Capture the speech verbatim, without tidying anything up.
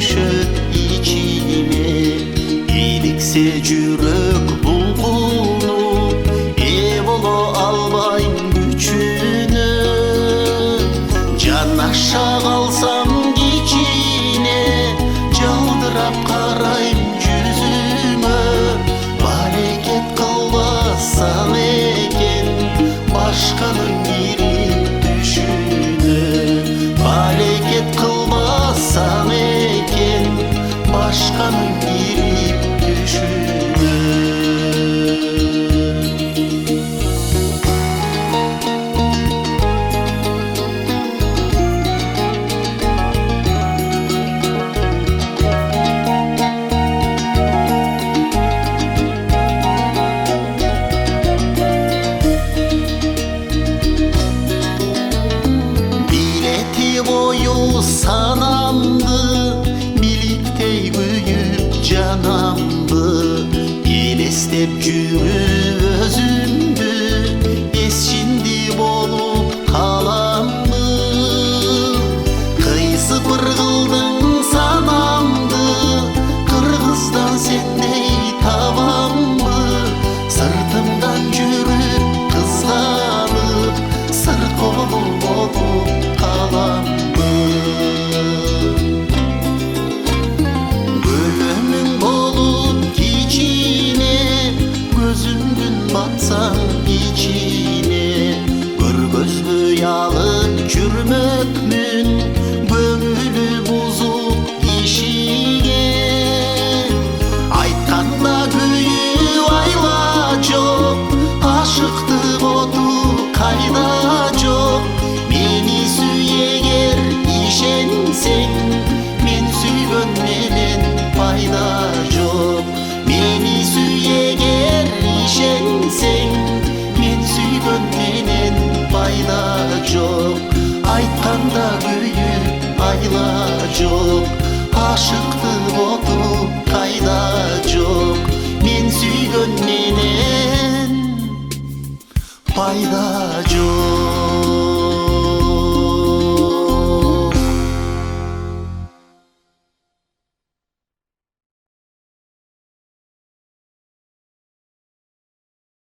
düşöt içine. İyilikse жүрөк булгунуп ээ боло албайм күчүнө. Жанаша калсам кичине, жалдырап карайм жүзүңө. Барекет кылбасаң экен башканын кирип түшүнө. Барекет кылбасаң экен башканын кирип түшүнө. Бою санамды биликтей күйүп жанамды. Элестеп жүрүп өзүмдү эсчинди болуп каламды. Кыйсыпыр кылдың санамды, кыргыздан сендей табамбы. Сыртымдан жүрүп кызганып, сыр колу болуп каламбы. Өлөмүң болуп кичине, көзүмдүн батсаң ичине. Көргөзбөй алып жүрмөкмүн көңүлү бузуп кишиге. Айтканда күйүү айла жок, ашыктык оту кайда жок. Мени сүй эгер ишенсең, мен сүйгөн менен пайда жок. Мени сүй эгер ишенсең, мен сүйгөн менен пайда жок. Айтканда күйүү айла жок, ашыктык